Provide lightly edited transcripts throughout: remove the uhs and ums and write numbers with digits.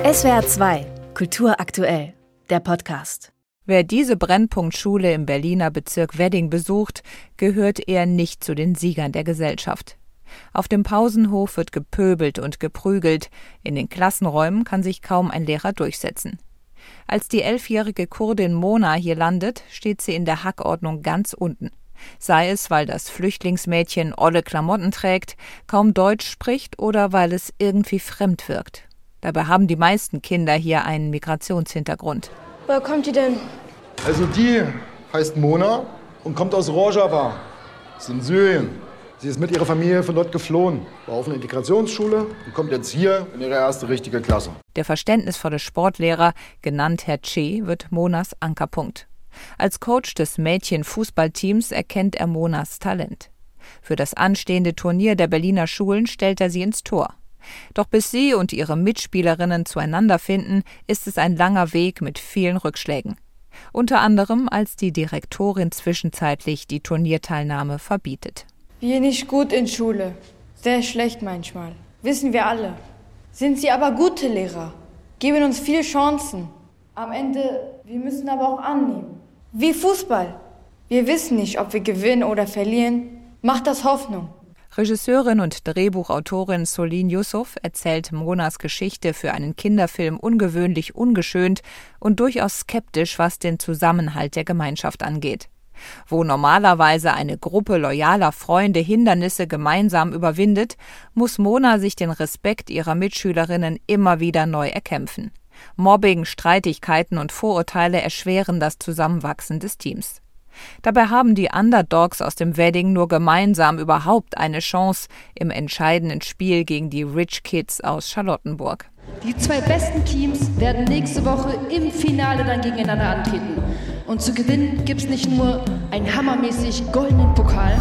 SWR 2 Kultur aktuell, der Podcast. Wer diese Brennpunktschule im Berliner Bezirk Wedding besucht, gehört eher nicht zu den Siegern der Gesellschaft. Auf dem Pausenhof wird gepöbelt und geprügelt, in den Klassenräumen kann sich kaum ein Lehrer durchsetzen. Als die 11-jährige Kurdin Mona hier landet, steht sie in der Hackordnung ganz unten. Sei es, weil das Flüchtlingsmädchen olle Klamotten trägt, kaum Deutsch spricht oder weil es irgendwie fremd wirkt. Dabei haben die meisten Kinder hier einen Migrationshintergrund. Woher kommt die denn? Also die heißt Mona und kommt aus Rojava. Das ist in Syrien. Sie ist mit ihrer Familie von dort geflohen, war auf einer Integrationsschule und kommt jetzt hier in ihre erste richtige Klasse. Der verständnisvolle Sportlehrer, genannt Herr Che, wird Monas Ankerpunkt. Als Coach des Mädchen-Fußballteams erkennt er Monas Talent. Für das anstehende Turnier der Berliner Schulen stellt er sie ins Tor. Doch bis sie und ihre Mitspielerinnen zueinander finden, ist es ein langer Weg mit vielen Rückschlägen. Unter anderem, als die Direktorin zwischenzeitlich die Turnierteilnahme verbietet. Wir nicht gut in Schule. Sehr schlecht manchmal. Wissen wir alle. Sind sie aber gute Lehrer. Geben uns viele Chancen. Am Ende, wir müssen aber auch annehmen. Wie Fußball. Wir wissen nicht, ob wir gewinnen oder verlieren. Macht das Hoffnung. Regisseurin und Drehbuchautorin Solin Yusuf erzählt Monas Geschichte für einen Kinderfilm ungewöhnlich ungeschönt und durchaus skeptisch, was den Zusammenhalt der Gemeinschaft angeht. Wo normalerweise eine Gruppe loyaler Freunde Hindernisse gemeinsam überwindet, muss Mona sich den Respekt ihrer Mitschülerinnen immer wieder neu erkämpfen. Mobbing, Streitigkeiten und Vorurteile erschweren das Zusammenwachsen des Teams. Dabei haben die Underdogs aus dem Wedding nur gemeinsam überhaupt eine Chance im entscheidenden Spiel gegen die Rich Kids aus Charlottenburg. Die zwei besten Teams werden nächste Woche im Finale dann gegeneinander antreten. Und zu gewinnen gibt es nicht nur einen hammermäßig goldenen Pokal,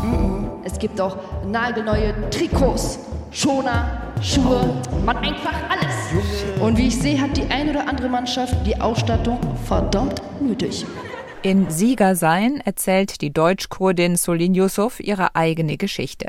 es gibt auch nagelneue Trikots, Schoner, Schuhe, man einfach alles. Und wie ich sehe, hat die ein oder andere Mannschaft die Ausstattung verdammt nötig. In Sieger sein erzählt die Deutsch-Kurdin Solin Yusuf ihre eigene Geschichte.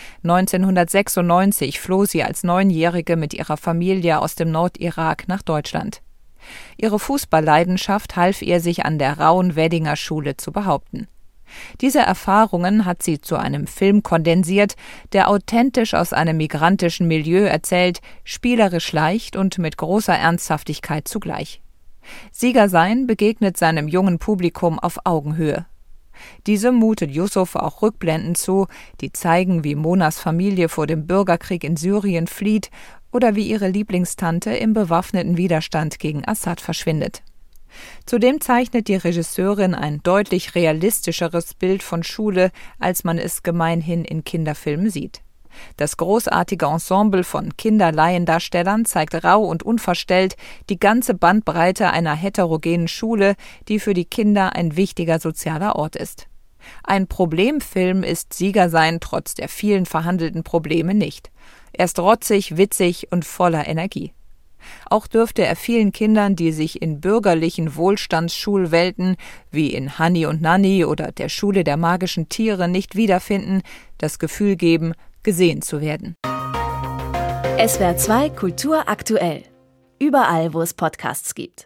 1996 floh sie als 9-Jährige mit ihrer Familie aus dem Nordirak nach Deutschland. Ihre Fußballleidenschaft half ihr, sich an der rauen Weddinger Schule zu behaupten. Diese Erfahrungen hat sie zu einem Film kondensiert, der authentisch aus einem migrantischen Milieu erzählt, spielerisch leicht und mit großer Ernsthaftigkeit zugleich. Sieger sein begegnet seinem jungen Publikum auf Augenhöhe. Diesem mutet Yusuf auch Rückblenden zu, die zeigen, wie Monas Familie vor dem Bürgerkrieg in Syrien flieht oder wie ihre Lieblingstante im bewaffneten Widerstand gegen Assad verschwindet. Zudem zeichnet die Regisseurin ein deutlich realistischeres Bild von Schule, als man es gemeinhin in Kinderfilmen sieht. Das großartige Ensemble von Kinderlaiendarstellern zeigt rau und unverstellt die ganze Bandbreite einer heterogenen Schule, die für die Kinder ein wichtiger sozialer Ort ist. Ein Problemfilm ist Sieger sein trotz der vielen verhandelten Probleme nicht. Er ist rotzig, witzig und voller Energie. Auch dürfte er vielen Kindern, die sich in bürgerlichen Wohlstandsschulwelten wie in Hani und Nanni oder der Schule der magischen Tiere nicht wiederfinden, das Gefühl geben, gesehen zu werden. SWR 2 Kultur aktuell. Überall, wo es Podcasts gibt.